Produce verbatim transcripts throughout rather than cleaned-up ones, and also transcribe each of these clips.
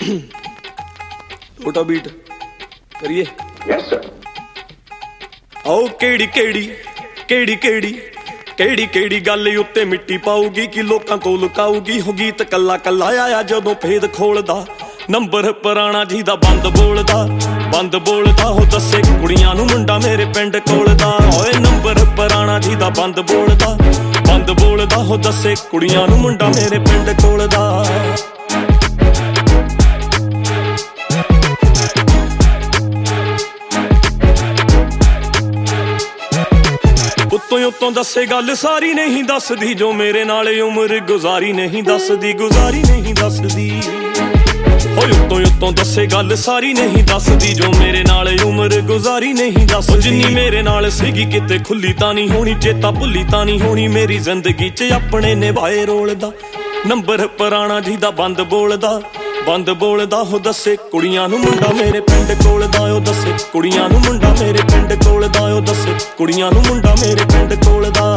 छोटा बीट करिए। Yes sir. आओ केड़ी केड़ी केड़ी केड़ी केड़ी केड़ी गल उत्ते मिट्टी पाऊगी कि लोकां तो लुकाऊगी हो गीत कला कला आया जदों भेद खोलदा नंबर पुराना जी दा बंद बोलदा बंद बोलदा हो दसे कुड़ियां नूं मुंडा मेरे पिंड कोलदा ओए नंबर पुराना जी दा बंद बोलदा बंद बोलदा हो दसे कुड़ियां नूं मुंडा मेरे पिंड कोलदा। उत्तों उत्तों दसे गल सारी नहीं दसदी जो मेरे नाल उम्र गुजारी नहीं दसदी गुजारी नहीं दसदी होए उत्तों उत्तों दसे गल सारी नहीं दसदी जो मेरे नाल उम्र गुजारी नहीं दसदी जिन्नी मेरे नाल सीगी किते खुली तां नहीं होनी चेता भुली तां नहीं होनी मेरी जिंदगी च अपने निभाए रोल दा नंबर पुराना जी दा बंद बोलदा बंद बोलदा हो दसे कुड़ियां नूं मुंडा मेरे पिंड कोलदा ओ दसे कुड़ियां नूं मुंडा मेरे पिंड कोलदा ओ दसे कुड़ियां नूं मुंडा मेरे पिंड कोलदा।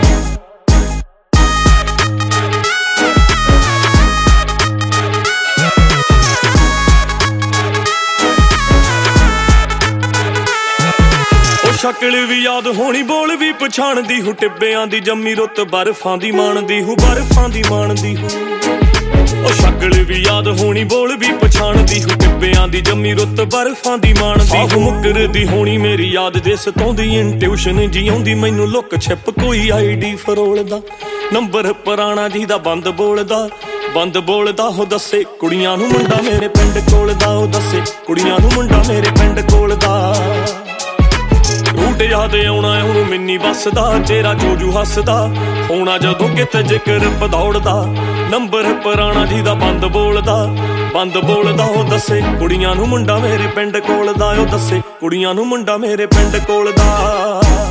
शक्ल भी याद होनी बोल भी पछाणदी हूँ टिब्बियां दी जम्मी रुत बर्फां दी माणदी हूँ बर्फां दी माणदी हूँ ओ शक्ल भी याद होनी बोल भी पछाणदी हूँ टिब्बियां दी जम्मी रुत बर्फां दी माणदी हूँ मुकरदी होनी मेरी याद जिस तों दी इंट्यूशन जी आउंदी मैनू लुक छिप कोई आईडी फरोलदा नंबर पुराना जी दा बंद बोलदा बंद बोलदा हो दसे कुड़ियां नूं मुंडा मेरे पिंड कोलदा ओ दसे कुड़ियां नूं मुंडा मेरे पिंड कोलदा। रूट याद आउणा हुण मिन्नी बसदा चेहरा जोजू हसदा होना जदों किते जिक्र पदौड़दा नंबर पुराना जी दा बंद बोलदा बंद बोलदा हो दसे कुड़ियां नूं मुंडा मेरे पिंड कोलदा ओ दसे कुड़ियां नूं मुंडा मेरे पिंड कोलदा।